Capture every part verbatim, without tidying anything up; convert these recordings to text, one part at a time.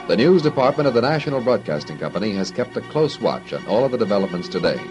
The news department of the National Broadcasting Company has kept a close watch on all of the developments today.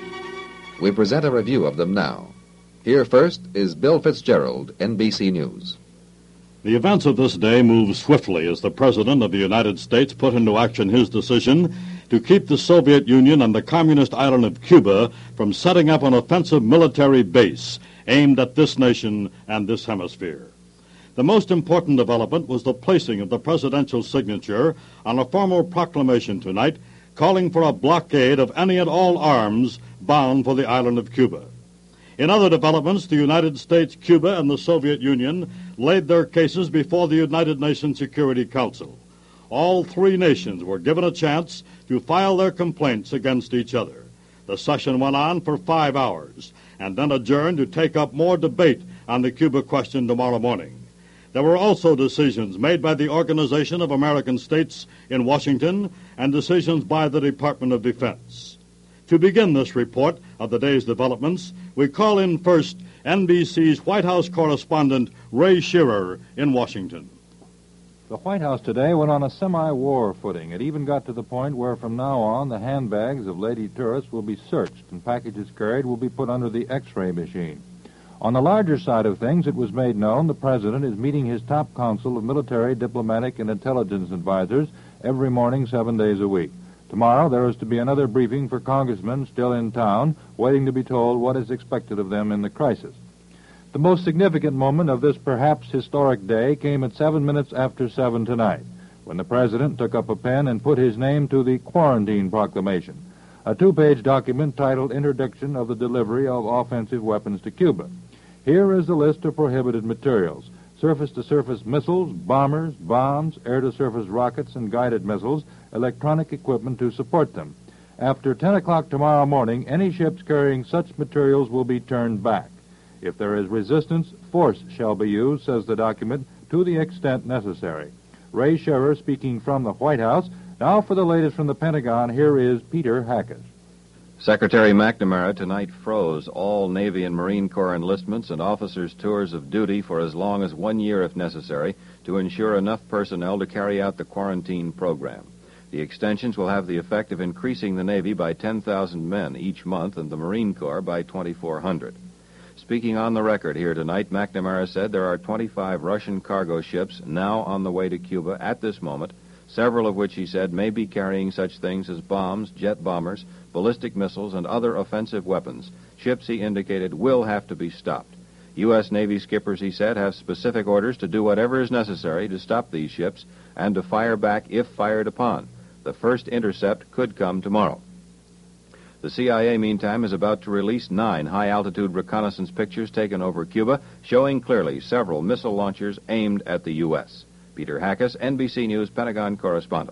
We present a review of them now. Here first is Bill Fitzgerald, N B C News. The events of this day moved swiftly as the President of the United States put into action his decision to keep the Soviet Union and the communist island of Cuba from setting up an offensive military base aimed at this nation and this hemisphere. The most important development was the placing of the presidential signature on a formal proclamation tonight calling for a blockade of any and all arms bound for the island of Cuba. In other developments, the United States, Cuba, and the Soviet Union laid their cases before the United Nations Security Council. All three nations were given a chance to file their complaints against each other. The session went on for five hours and then adjourned to take up more debate on the Cuba question tomorrow morning. There were also decisions made by the Organization of American States in Washington and decisions by the Department of Defense. To begin this report of the day's developments, we call in first N B C's White House correspondent Ray Shearer in Washington. The White House today went on a semi-war footing. It even got to the point where from now on the handbags of lady tourists will be searched and packages carried will be put under the X-ray machine. On the larger side of things, it was made known the President is meeting his top council of military, diplomatic, and intelligence advisors every morning, seven days a week. Tomorrow, there is to be another briefing for congressmen still in town, waiting to be told what is expected of them in the crisis. The most significant moment of this perhaps historic day came at seven minutes after seven tonight, when the President took up a pen and put his name to the Quarantine Proclamation, a two-page document titled Interdiction of the Delivery of Offensive Weapons to Cuba. Here is the list of prohibited materials: surface-to-surface missiles, bombers, bombs, air-to-surface rockets and guided missiles, electronic equipment to support them. After ten o'clock tomorrow morning, any ships carrying such materials will be turned back. If there is resistance, force shall be used, says the document, to the extent necessary. Ray Shearer speaking from the White House. Now for the latest from the Pentagon, here is Peter Hackett. Secretary McNamara tonight froze all Navy and Marine Corps enlistments and officers' tours of duty for as long as one year if necessary to ensure enough personnel to carry out the quarantine program. The extensions will have the effect of increasing the Navy by ten thousand men each month and the Marine Corps by twenty-four hundred. Speaking on the record here tonight, McNamara said there are twenty-five Russian cargo ships now on the way to Cuba at this moment, several of which, he said, may be carrying such things as bombs, jet bombers, ballistic missiles, and other offensive weapons. Ships, he indicated, will have to be stopped. U S Navy skippers, he said, have specific orders to do whatever is necessary to stop these ships and to fire back if fired upon. The first intercept could come tomorrow. The C I A, meantime, is about to release nine high-altitude reconnaissance pictures taken over Cuba, showing clearly several missile launchers aimed at the U S Peter Hackett, N B C News Pentagon correspondent.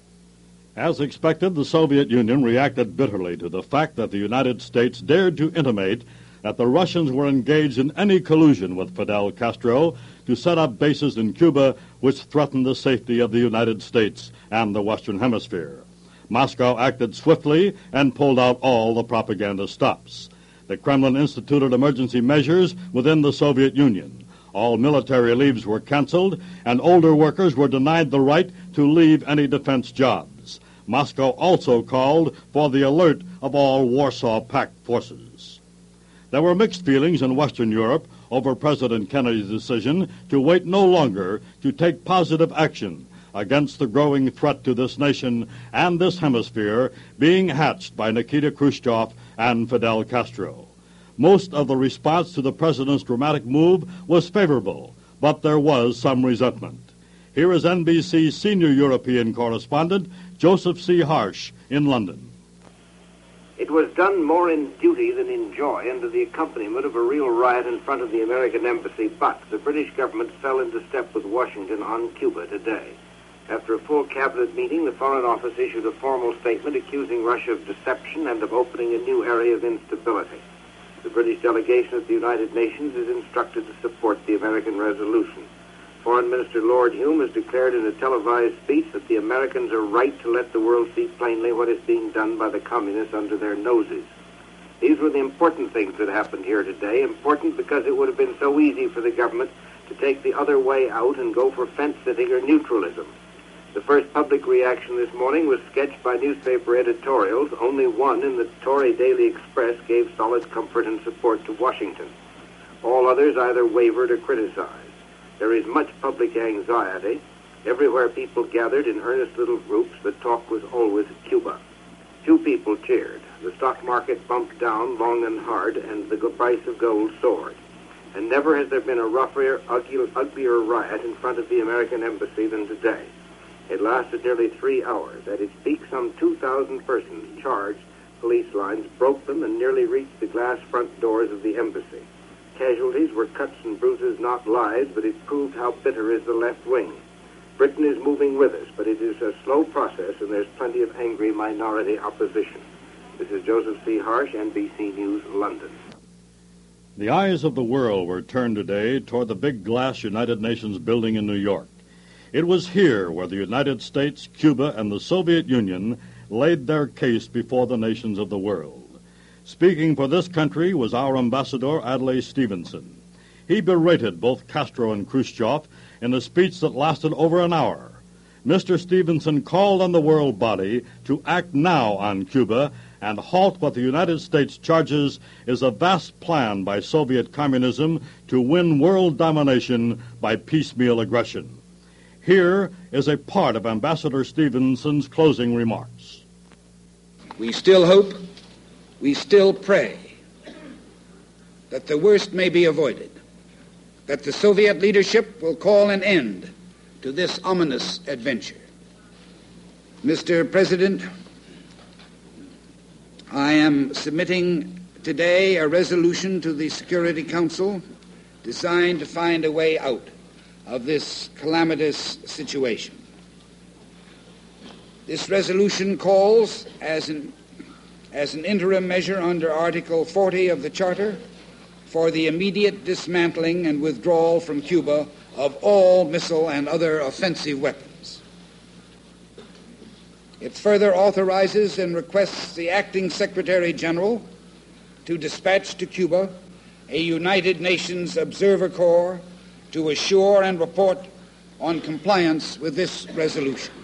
As expected, the Soviet Union reacted bitterly to the fact that the United States dared to intimate that the Russians were engaged in any collusion with Fidel Castro to set up bases in Cuba which threatened the safety of the United States and the Western Hemisphere. Moscow acted swiftly and pulled out all the propaganda stops. The Kremlin instituted emergency measures within the Soviet Union. All military leaves were canceled, and older workers were denied the right to leave any defense jobs. Moscow also called for the alert of all Warsaw Pact forces. There were mixed feelings in Western Europe over President Kennedy's decision to wait no longer to take positive action against the growing threat to this nation and this hemisphere being hatched by Nikita Khrushchev and Fidel Castro. Most of the response to the president's dramatic move was favorable, but there was some resentment. Here is N B C's senior European correspondent, Joseph C. Harsh, in London. It was done more in duty than in joy under the accompaniment of a real riot in front of the American embassy, but the British government fell into step with Washington on Cuba today. After a full cabinet meeting, the Foreign Office issued a formal statement accusing Russia of deception and of opening a new area of instability. The British delegation at the United Nations is instructed to support the American resolution. Foreign Minister Lord Hume has declared in a televised speech that the Americans are right to let the world see plainly what is being done by the communists under their noses. These were the important things that happened here today, important because it would have been so easy for the government to take the other way out and go for fence-sitting or neutralism. The first public reaction this morning was sketched by newspaper editorials. Only one in the Tory Daily Express gave solid comfort and support to Washington. All others either wavered or criticized. There is much public anxiety. Everywhere people gathered in earnest little groups, the talk was always Cuba. Few people cheered. The stock market bumped down long and hard, and the price of gold soared. And never has there been a rougher, uglier, uglier riot in front of the American embassy than today. It lasted nearly three hours. At its peak, some two thousand persons charged police lines, broke them, and nearly reached the glass front doors of the embassy. Casualties were cuts and bruises, not lives, but it proved how bitter is the left wing. Britain is moving with us, but it is a slow process, and there's plenty of angry minority opposition. This is Joseph C. Harsh, N B C News, London. The eyes of the world were turned today toward the big glass United Nations building in New York. It was here where the United States, Cuba, and the Soviet Union laid their case before the nations of the world. Speaking for this country was our ambassador, Adlai Stevenson. He berated both Castro and Khrushchev in a speech that lasted over an hour. Mister Stevenson called on the world body to act now on Cuba and halt what the United States charges is a vast plan by Soviet communism to win world domination by piecemeal aggression. Here is a part of Ambassador Stevenson's closing remarks. We still hope, we still pray that the worst may be avoided, that the Soviet leadership will call an end to this ominous adventure. Mister President, I am submitting today a resolution to the Security Council designed to find a way out of this calamitous situation. This resolution calls, as an, as an interim measure under Article forty of the Charter, for the immediate dismantling and withdrawal from Cuba of all missile and other offensive weapons. It further authorizes and requests the Acting Secretary General to dispatch to Cuba a United Nations Observer Corps to assure and report on compliance with this resolution.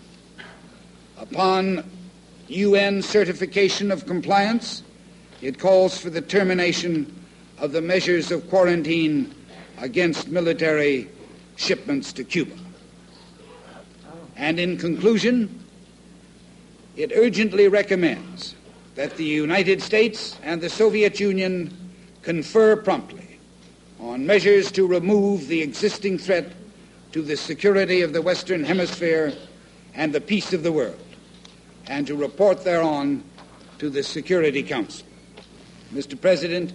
Upon U N certification of compliance, it calls for the termination of the measures of quarantine against military shipments to Cuba. And in conclusion, it urgently recommends that the United States and the Soviet Union confer promptly on measures to remove the existing threat to the security of the Western Hemisphere and the peace of the world, and to report thereon to the Security Council. Mister President,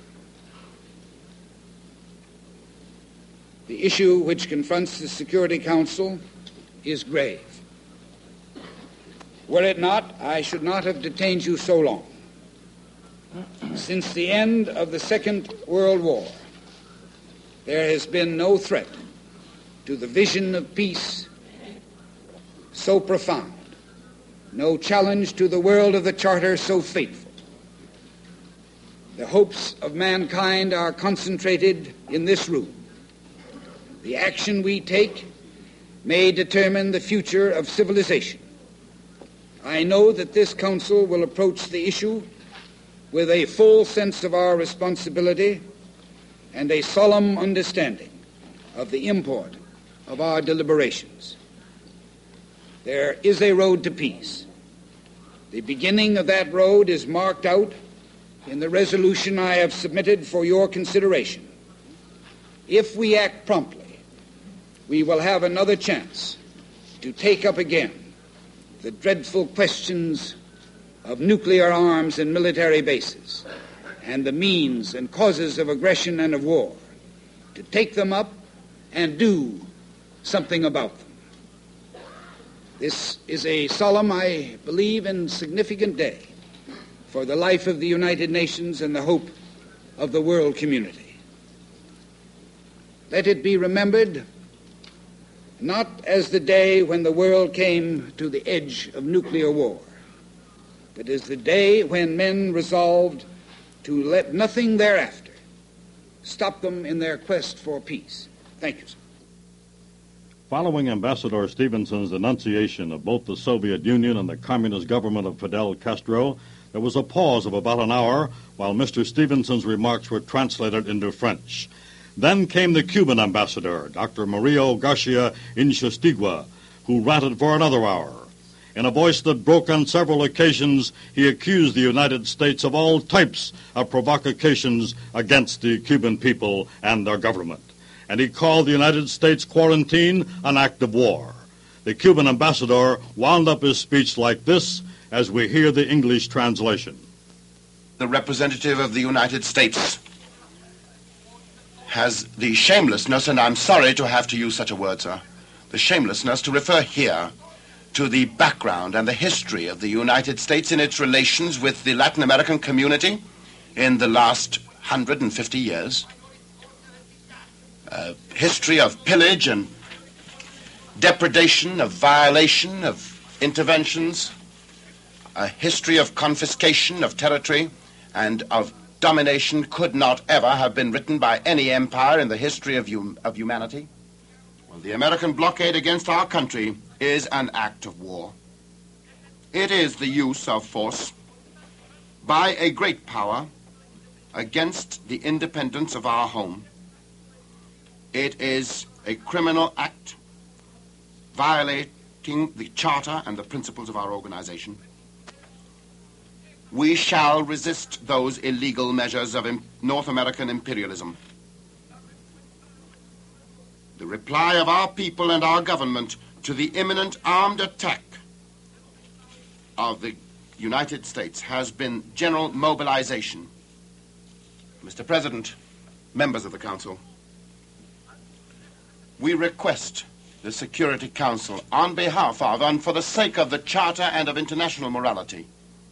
the issue which confronts the Security Council is grave. Were it not, I should not have detained you so long. Since the end of the Second World War, there has been no threat to the vision of peace so profound, no challenge to the world of the Charter so fateful. The hopes of mankind are concentrated in this room. The action we take may determine the future of civilization. I know that this Council will approach the issue with a full sense of our responsibility and a solemn understanding of the import of our deliberations. There is a road to peace. The beginning of that road is marked out in the resolution I have submitted for your consideration. If we act promptly, we will have another chance to take up again the dreadful questions of nuclear arms and military bases, and the means and causes of aggression and of war, to take them up and do something about them. This is a solemn, I believe, and significant day for the life of the United Nations and the hope of the world community. Let it be remembered not as the day when the world came to the edge of nuclear war, but as the day when men resolved to let nothing thereafter stop them in their quest for peace. Thank you, sir. Following Ambassador Stevenson's denunciation of both the Soviet Union and the communist government of Fidel Castro, there was a pause of about an hour while Mister Stevenson's remarks were translated into French. Then came the Cuban ambassador, Doctor Mario Garcia Inchastigua, who ranted for another hour. In a voice that broke on several occasions, he accused the United States of all types of provocations against the Cuban people and their government. And he called the United States quarantine an act of war. The Cuban ambassador wound up his speech like this, as we hear the English translation. The representative of the United States has the shamelessness, and I'm sorry to have to use such a word, sir, the shamelessness to refer here to the background and the history of the United States in its relations with the Latin American community in the last one hundred fifty years. A history of pillage and depredation, of violation, of interventions, a history of confiscation of territory and of domination could not ever have been written by any empire in the history of, hum- of humanity. Well, the American blockade against our country is an act of war. It is the use of force by a great power against the independence of our home. It is a criminal act violating the charter and the principles of our organization. We shall resist those illegal measures of North American imperialism. The reply of our people and our government to the imminent armed attack of the United States has been general mobilization. Mister President, members of the Council, we request the Security Council on behalf of and for the sake of the Charter and of international morality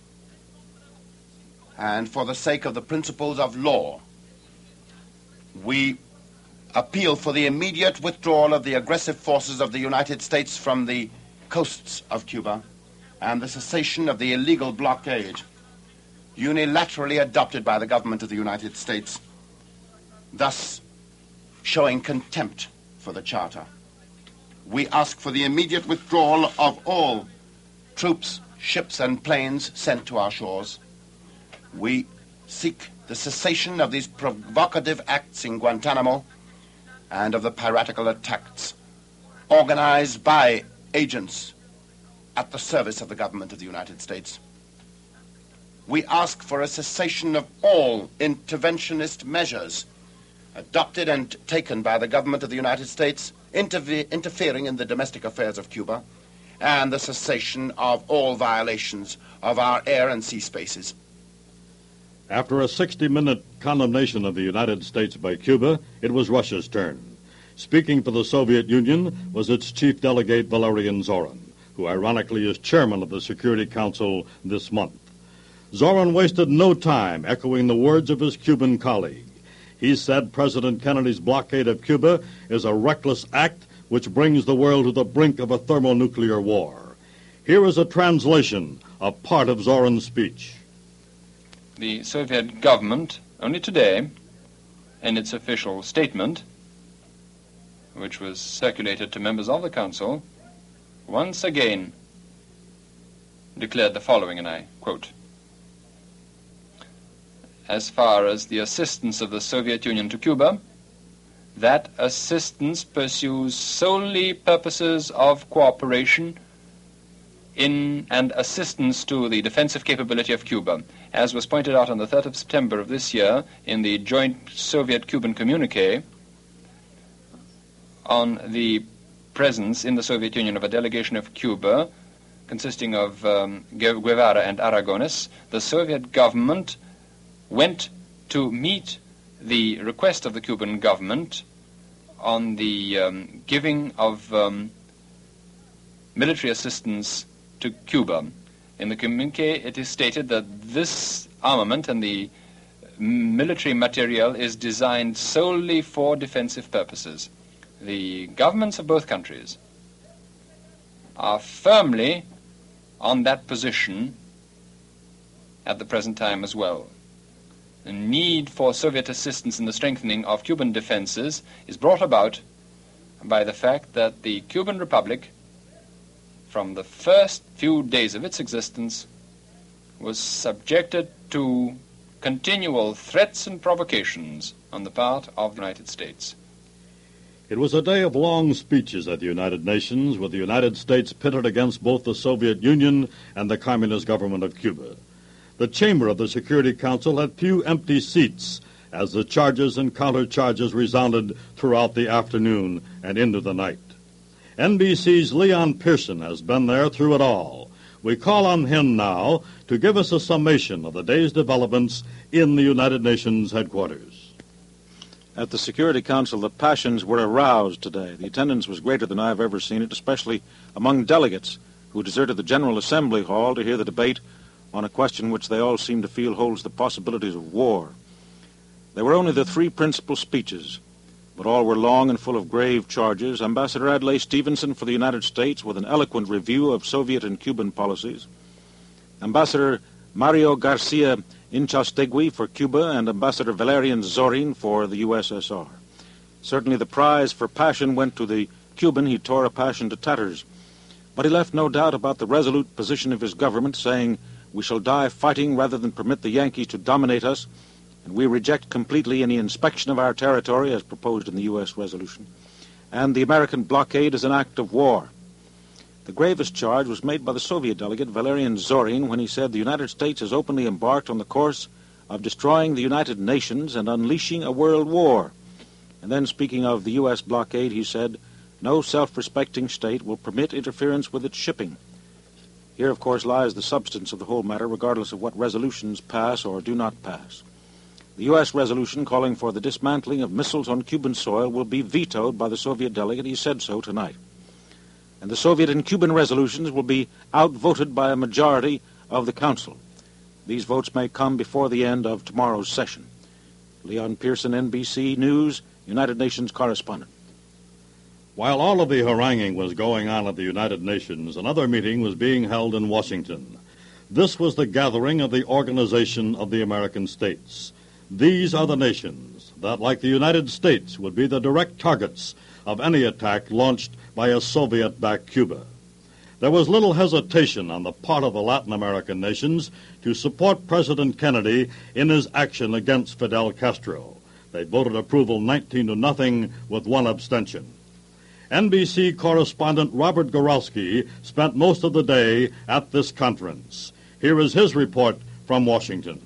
and for the sake of the principles of law, we appeal for the immediate withdrawal of the aggressive forces of the United States from the coasts of Cuba and the cessation of the illegal blockade unilaterally adopted by the government of the United States, thus showing contempt for the Charter. We ask for the immediate withdrawal of all troops, ships, and planes sent to our shores. We seek the cessation of these provocative acts in Guantanamo and of the piratical attacks organized by agents at the service of the government of the United States. We ask for a cessation of all interventionist measures adopted and taken by the government of the United States interve- interfering in the domestic affairs of Cuba, and the cessation of all violations of our air and sea spaces. After a sixty-minute condemnation of the United States by Cuba, it was Russia's turn. Speaking for the Soviet Union was its chief delegate Valerian Zorin, who ironically is chairman of the Security Council this month. Zorin wasted no time echoing the words of his Cuban colleague. He said President Kennedy's blockade of Cuba is a reckless act which brings the world to the brink of a thermonuclear war. Here is a translation of part of Zorin's speech. The Soviet government, only today, in its official statement, which was circulated to members of the Council, once again declared the following, and I quote, "As far as the assistance of the Soviet Union to Cuba, that assistance pursues solely purposes of cooperation in and assistance to the defensive capability of Cuba, as was pointed out on the third of September of this year in the joint Soviet-Cuban communique on the presence in the Soviet Union of a delegation of Cuba consisting of um, Guevara and Aragones. The Soviet government went to meet the request of the Cuban government on the um, giving of um, military assistance to Cuba. In the communique, it is stated that this armament and the military material is designed solely for defensive purposes. The governments of both countries are firmly on that position at the present time as well. The need for Soviet assistance in the strengthening of Cuban defenses is brought about by the fact that the Cuban Republic, from the first few days of its existence, was subjected to continual threats and provocations on the part of the United States. It was a day of long speeches at the United Nations, with the United States pitted against both the Soviet Union and the Communist government of Cuba. The chamber of the Security Council had few empty seats as the charges and countercharges resounded throughout the afternoon and into the night. N B C's Leon Pearson has been there through it all. We call on him now to give us a summation of the day's developments in the United Nations headquarters. At the Security Council, the passions were aroused today. The attendance was greater than I've ever seen it, especially among delegates who deserted the General Assembly Hall to hear the debate on a question which they all seem to feel holds the possibilities of war. There were only the three principal speeches, but all were long and full of grave charges. Ambassador Adlai Stevenson for the United States with an eloquent review of Soviet and Cuban policies. Ambassador Mario Garcia Inchastegui for Cuba, and Ambassador Valerian Zorin for the U S S R. Certainly the prize for passion went to the Cuban. He tore a passion to tatters. But he left no doubt about the resolute position of his government, saying, "We shall die fighting rather than permit the Yankees to dominate us, and we reject completely any inspection of our territory as proposed in the U S resolution, and the American blockade is an act of war." The gravest charge was made by the Soviet delegate Valerian Zorin when he said the United States has openly embarked on the course of destroying the United Nations and unleashing a world war. And then, speaking of the U S blockade, he said, "No self-respecting state will permit interference with its shipping." Here, of course, lies the substance of the whole matter, regardless of what resolutions pass or do not pass. The U S resolution calling for the dismantling of missiles on Cuban soil will be vetoed by the Soviet delegate. He said so tonight. And the Soviet and Cuban resolutions will be outvoted by a majority of the Council. These votes may come before the end of tomorrow's session. Leon Pearson, N B C News, United Nations correspondent. While all of the haranguing was going on at the United Nations, another meeting was being held in Washington. This was the gathering of the Organization of the American States. These are the nations that, like the United States, would be the direct targets of any attack launched by a Soviet-backed Cuba. There was little hesitation on the part of the Latin American nations to support President Kennedy in his action against Fidel Castro. They voted approval nineteen to nothing with one abstention. N B C correspondent Robert Goralski spent most of the day at this conference. Here is his report from Washington.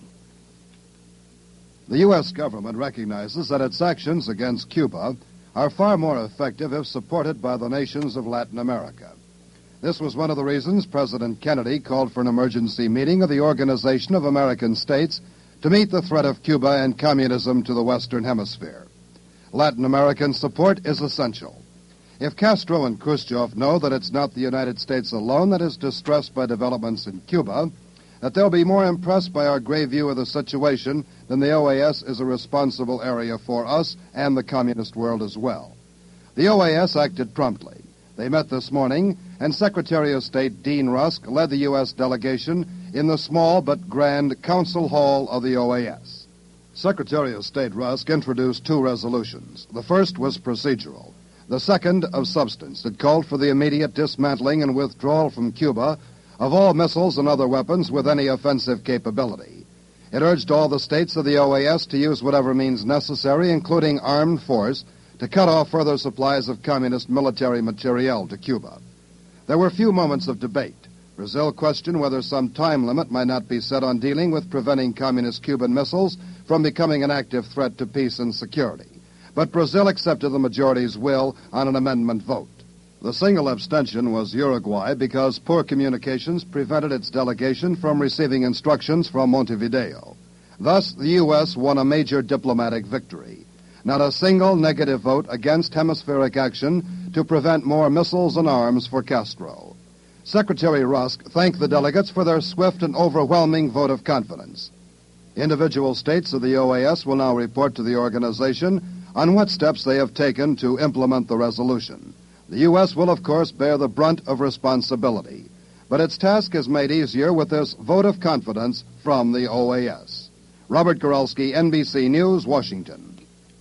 The U S government recognizes that its actions against Cuba are far more effective if supported by the nations of Latin America. This was one of the reasons President Kennedy called for an emergency meeting of the Organization of American States to meet the threat of Cuba and communism to the Western Hemisphere. Latin American support is essential. If Castro and Khrushchev know that it's not the United States alone that is distressed by developments in Cuba, that they'll be more impressed by our grave view of the situation than the O A S is a responsible area for us and the communist world as well. The O A S acted promptly. They met this morning, and Secretary of State Dean Rusk led the U S delegation in the small but grand Council Hall of the O A S. Secretary of State Rusk introduced two resolutions. The first was procedural. The second of substance. It called for the immediate dismantling and withdrawal from Cuba of all missiles and other weapons with any offensive capability. It urged all the states of the O A S to use whatever means necessary, including armed force, to cut off further supplies of communist military materiel to Cuba. There were few moments of debate. Brazil questioned whether some time limit might not be set on dealing with preventing communist Cuban missiles from becoming an active threat to peace and security. But Brazil accepted the majority's will on an amendment vote. The single abstention was Uruguay because poor communications prevented its delegation from receiving instructions from Montevideo. Thus, the U S won a major diplomatic victory. Not a single negative vote against hemispheric action to prevent more missiles and arms for Castro. Secretary Rusk thanked the delegates for their swift and overwhelming vote of confidence. Individual states of the O A S will now report to the organization on what steps they have taken to implement the resolution. The U S will, of course, bear the brunt of responsibility, but its task is made easier with this vote of confidence from the O A S. Robert Goralski, N B C News, Washington.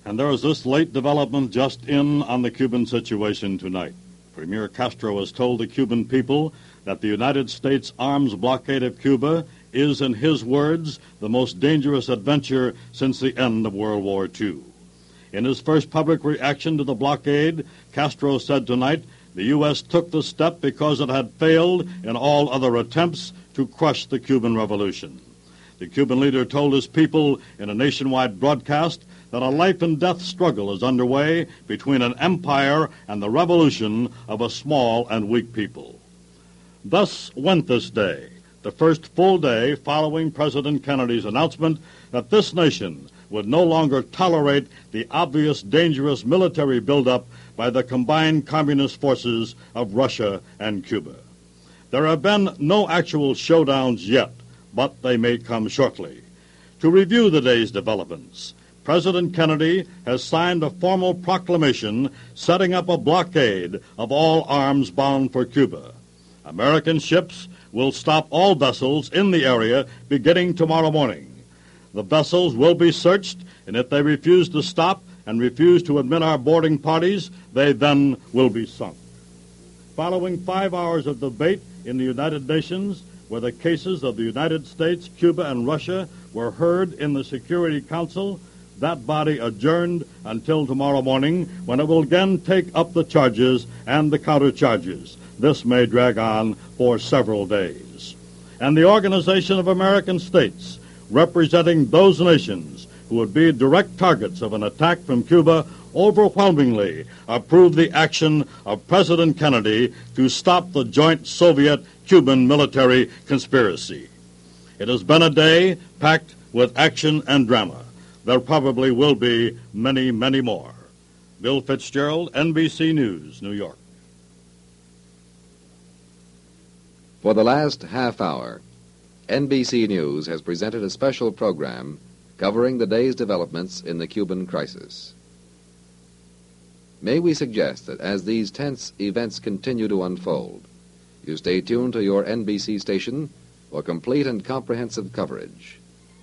And there is this late development just in on the Cuban situation tonight. Premier Castro has told the Cuban people that the United States arms blockade of Cuba is, in his words, the most dangerous adventure since the end of World War Two. In his first public reaction to the blockade, Castro said tonight the U S took the step because it had failed in all other attempts to crush the Cuban Revolution. The Cuban leader told his people in a nationwide broadcast that a life-and-death struggle is underway between an empire and the revolution of a small and weak people. Thus went this day, the first full day following President Kennedy's announcement that this nation would no longer tolerate the obvious dangerous military buildup by the combined communist forces of Russia and Cuba. There have been no actual showdowns yet, but they may come shortly. To review the day's developments, President Kennedy has signed a formal proclamation setting up a blockade of all arms bound for Cuba. American ships will stop all vessels in the area beginning tomorrow morning. The vessels will be searched, and if they refuse to stop and refuse to admit our boarding parties, they then will be sunk. Following five hours of debate in the United Nations, where the cases of the United States, Cuba, and Russia were heard in the Security Council, that body adjourned until tomorrow morning, when it will again take up the charges and the countercharges. This may drag on for several days. And the Organization of American States, representing those nations who would be direct targets of an attack from Cuba, overwhelmingly approved the action of President Kennedy to stop the joint Soviet-Cuban military conspiracy. It has been a day packed with action and drama. There probably will be many, many more. Bill Fitzgerald, N B C News, New York. For the last half hour, N B C News has presented a special program covering the day's developments in the Cuban crisis. May we suggest that as these tense events continue to unfold, you stay tuned to your N B C station for complete and comprehensive coverage.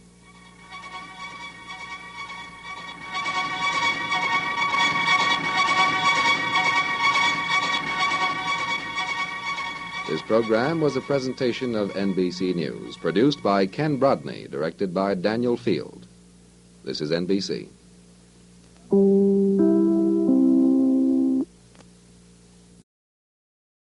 This program was a presentation of N B C News, produced by Ken Brodney, directed by Daniel Field. This is N B C.